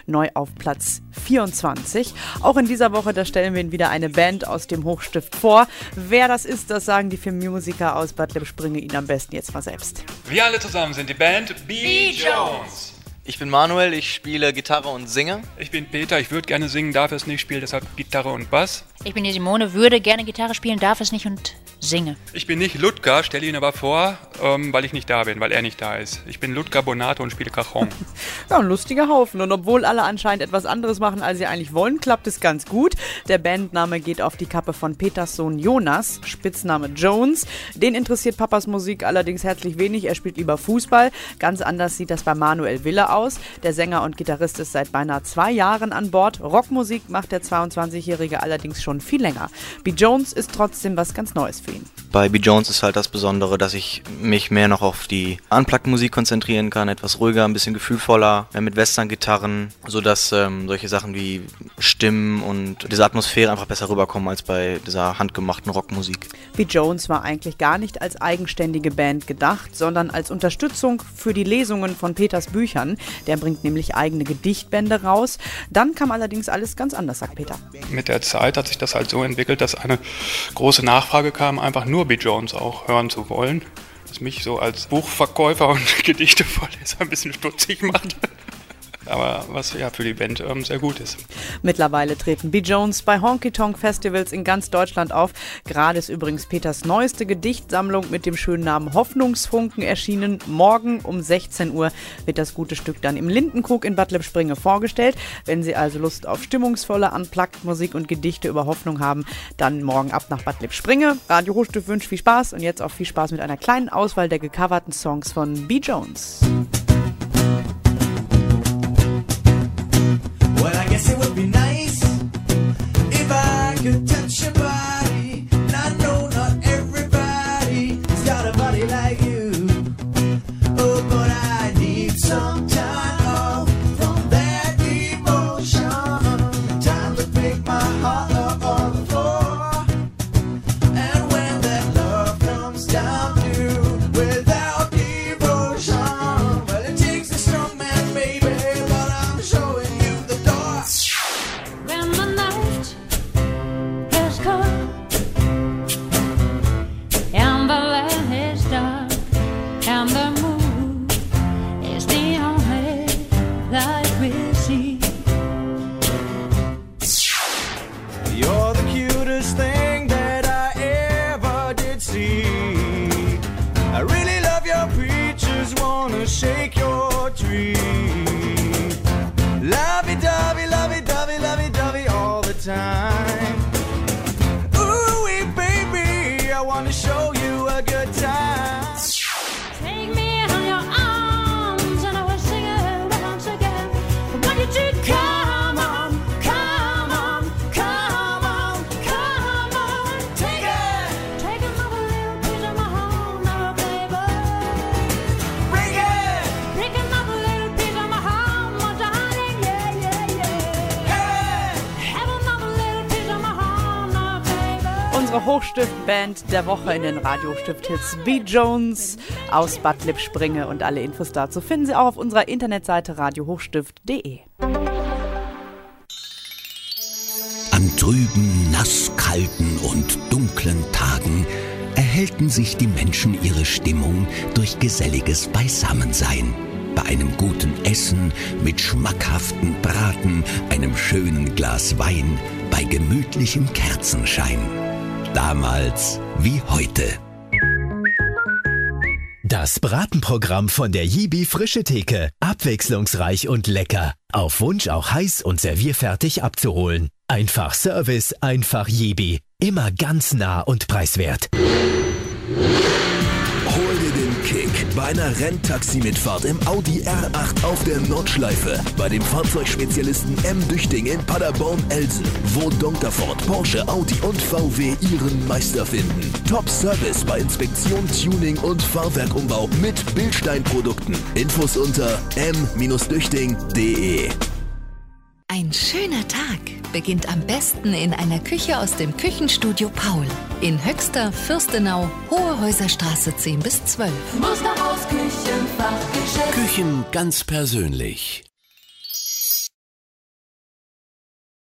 neu auf Platz 24. Auch in dieser Woche, da stellen wir Ihnen wieder eine Band aus dem Hochstift vor. Wer das ist, das sagen die 4 Musiker aus Bad Lippspringe Ihnen am besten jetzt mal selbst. Wir alle zusammen sind die Band B-Jones. Ich bin Manuel, ich spiele Gitarre und singe. Ich bin Peter, ich würde gerne singen, darf es nicht, spiele deshalb Gitarre und Bass. Ich bin die Simone, würde gerne Gitarre spielen, darf es nicht und singe. Ich bin nicht Ludger, stelle ihn aber vor, weil ich nicht da bin, weil er nicht da ist. Ich bin Ludger Bonato und spiele Cajon. Ja, ein lustiger Haufen. Und obwohl alle anscheinend etwas anderes machen, als sie eigentlich wollen, klappt es ganz gut. Der Bandname geht auf die Kappe von Peters Sohn Jonas, Spitzname Jones. Den interessiert Papas Musik allerdings herzlich wenig. Er spielt lieber Fußball. Ganz anders sieht das bei Manuel Wille aus. Der Sänger und Gitarrist ist seit beinahe 2 Jahren an Bord. Rockmusik macht der 22-Jährige allerdings schon viel länger. B-Jones ist trotzdem was ganz Neues für ihn. Bei B-Jones ist halt das Besondere, dass ich mich mehr noch auf die Unplugged-Musik konzentrieren kann, etwas ruhiger, ein bisschen gefühlvoller, mit Western-Gitarren, sodass solche Sachen wie Stimmen und diese Atmosphäre einfach besser rüberkommen als bei dieser handgemachten Rockmusik. B-Jones war eigentlich gar nicht als eigenständige Band gedacht, sondern als Unterstützung für die Lesungen von Peters Büchern. Der bringt nämlich eigene Gedichtbände raus. Dann kam allerdings alles ganz anders, sagt Peter. Mit der Zeit hat sich das halt so entwickelt, dass eine große Nachfrage kam, einfach nur B-Jones auch hören zu wollen. Was mich so als Buchverkäufer und Gedichtevorleser ein bisschen stutzig macht. Aber was ja für die Band sehr gut ist. Mittlerweile treten B-Jones bei Honky-Tonk-Festivals in ganz Deutschland auf. Gerade ist übrigens Peters neueste Gedichtsammlung mit dem schönen Namen Hoffnungsfunken erschienen. Morgen um 16 Uhr wird das gute Stück dann im Lindenkrug in Bad Lippspringe vorgestellt. Wenn Sie also Lust auf stimmungsvolle Unplugged-Musik und Gedichte über Hoffnung haben, dann morgen ab nach Bad Lippspringe. Radio Hochstift wünscht viel Spaß und jetzt auch viel Spaß mit einer kleinen Auswahl der gecoverten Songs von B-Jones. Well, I guess it would be nice if I could touch your body. And I know not everybody's got a body like you. Oh, but I need some time off from that emotion. Time to pick my heart up on the floor. And when that love comes down to without devotion, well, it takes a strong man, baby, but I'm showing you. When the night has come and the land is dark and the moon is the only light we see. You're the cutest thing that I ever did see. I really love your preachers, wanna shake your tree. Lovey-dovey, lovey-dovey, lovey-dovey all the time. Ooh-wee, baby, I wanna show you a good time. Take me on your arms and I will sing it once again. I want you to come on, come on, come on, come on. Take it! Take another little piece of my heart now, baby. Bring it! Take another little piece of my heart, my darling, yeah, yeah, yeah. Hey! Have another little piece of my heart now, baby. Unsere Hochstift-Band der Woche in den Radio-Stift-Hits B-Jones aus Bad Lippspringe und alle Infos dazu finden Sie auch auf unserer Internetseite radiohochstift.de. An trüben, nasskalten und dunklen Tagen erhellten sich die Menschen ihre Stimmung durch geselliges Beisammensein. Bei einem guten Essen, mit schmackhaften Braten, einem schönen Glas Wein, bei gemütlichem Kerzenschein. Damals wie heute. Das Bratenprogramm von der Jibi Frische Theke. Abwechslungsreich und lecker. Auf Wunsch auch heiß und servierfertig abzuholen. Einfach Service, einfach Jibi. Immer ganz nah und preiswert. Hol dir den Kick bei einer Renntaxi-Mitfahrt im Audi R8 auf der Nordschleife. Bei dem Fahrzeugspezialisten M. Düchting in Paderborn-Elsen. Wo Donkerford, Porsche, Audi und VW ihren Meister finden. Top-Service bei Inspektion, Tuning und Fahrwerkumbau mit Bildstein-Produkten. Infos unter m-düchting.de. Ein schöner Tag beginnt am besten in einer Küche aus dem Küchenstudio Paul. In Höxter, Fürstenau, Hohe Häuserstraße 10 bis 12. Musterhaus, Küchenfachgeschäft. Küchen ganz persönlich.